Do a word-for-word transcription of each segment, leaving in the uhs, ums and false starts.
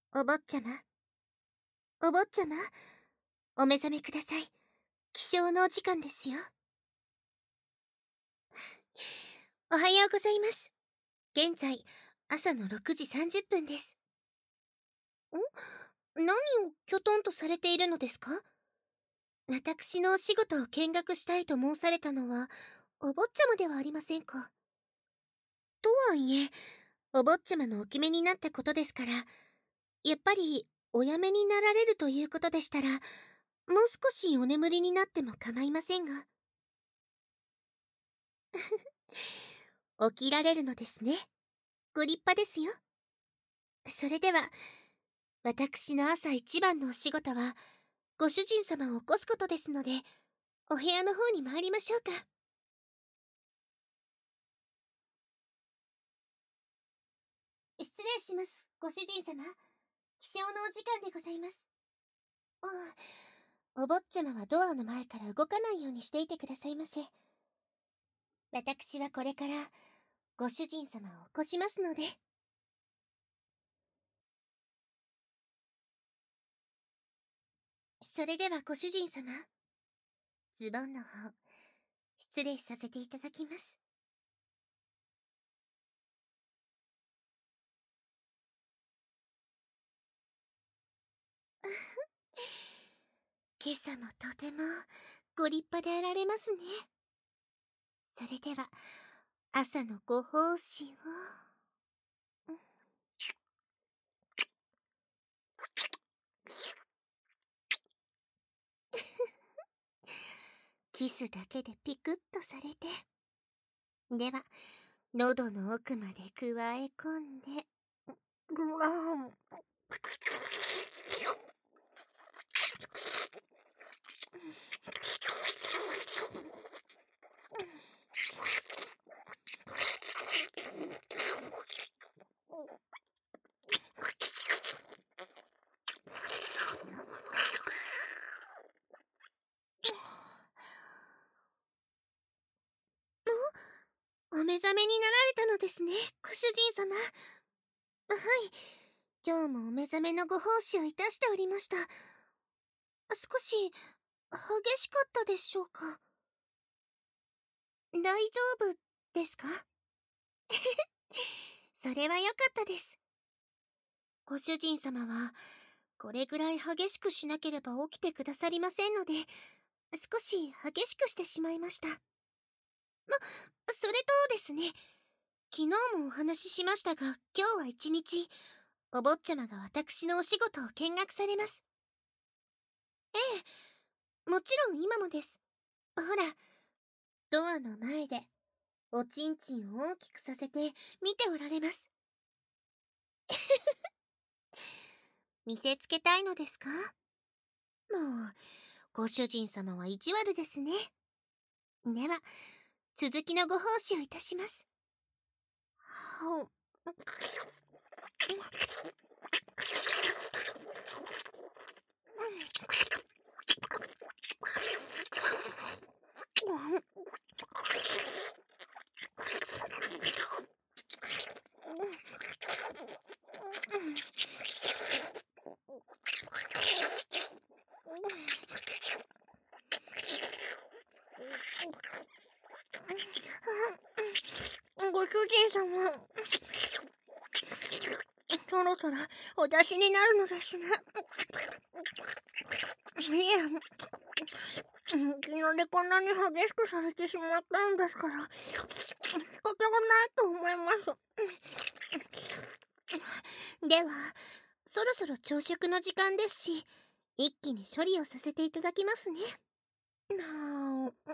お坊ちゃま、お坊ちゃま、お目覚めください。起床のお時間ですよ。おはようございます。現在、朝のろくじさんじゅっぷんです。ん？何をきょとんとされているのですか？私のお仕事を見学したいと申されたのは、お坊ちゃまではありませんか。とはいえ、お坊ちゃまのお決めになったことですから、やっぱりおやめになられるということでしたら、もう少しお眠りになっても構いませんが。起きられるのですね。ご立派ですよ。それでは、私の朝一番のお仕事は、ご主人様を起こすことですので、お部屋の方に参りましょうか。失礼します、ご主人様。起床のお時間でございます。うん、お坊ちゃまはドアの前から動かないようにしていてくださいませ。私はこれからご主人様を起こしますので。それではご主人様、ズボンの方失礼させていただきます。今朝もとてもご立派であられますね。それでは朝のご奉仕を。キスだけでピクッとされて、では喉の奥までくわえ込んで、うわんお目覚めになられたのですね、ご主人様。はい、今日もお目覚めのご奉仕をいたしておりました。少し激しかったでしょうか。大丈夫ですか？それは良かったです。ご主人様はこれぐらい激しくしなければ起きてくださりませんので、少し激しくしてしまいました。あ、それとですね、昨日もお話ししましたが、今日は一日お坊ちゃまが私のお仕事を見学されます。ええ、もちろん今もです。ほら、ドアの前でおちんちんを大きくさせて見ておられます。見せつけたいのですか？もう、ご主人様は意地悪ですね。では、続きのご奉仕をいたします。ご主人様、そろそろお出しになるのですね。いえ、昨日でこんなに激しくされてしまったんですから、仕方がないと思います。では、そろそろ朝食の時間ですし、一気に処理をさせていただきますね。なあ。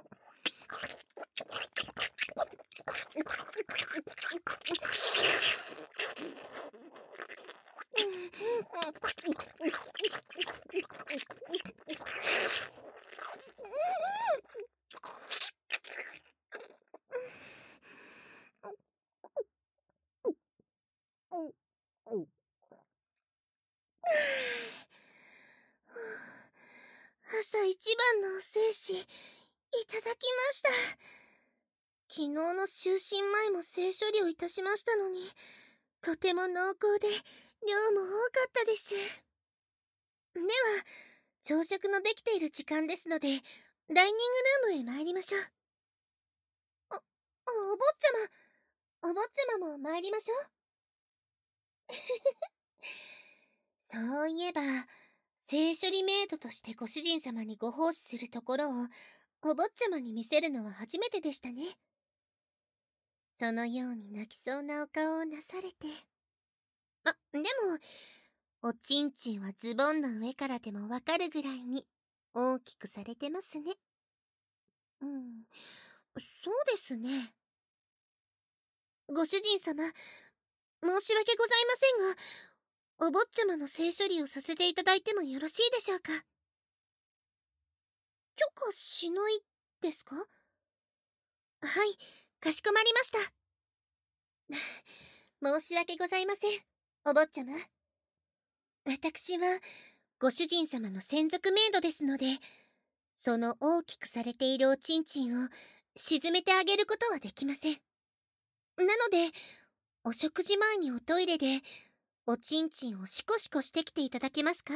朝一番のお精子いただきました。昨日の就寝前も性処理をいたしましたのに、とても濃厚で量もったです。では、朝食のできている時間ですので、ダイニングルームへ参りましょう。お、お坊ちゃま、お坊ちゃまも参りましょう。そういえば、聖処理メイドとしてご主人様にご奉仕するところを、お坊ちゃまに見せるのは初めてでしたね。そのように泣きそうなお顔をなされて。あ、でも、おちんちんはズボンの上からでもわかるぐらいに大きくされてますね。うん、そうですね。ご主人様、申し訳ございませんが、お坊ちゃまの性処理をさせていただいてもよろしいでしょうか。許可しないですか？はい、かしこまりました。申し訳ございません、お坊ちゃま。私は、ご主人様の専属メイドですので、その大きくされているおちんちんを沈めてあげることはできません。なので、お食事前におトイレで、おちんちんをシコシコしてきていただけますか？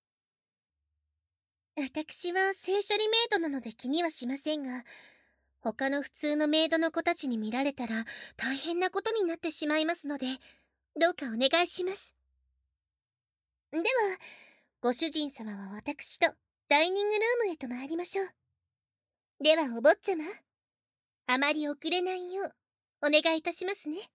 私は性処理メイドなので気にはしませんが、他の普通のメイドの子たちに見られたら大変なことになってしまいますので、どうかお願いします。では、ご主人様は私とダイニングルームへと参りましょう。ではお坊ちゃま、あまり遅れないようお願いいたしますね。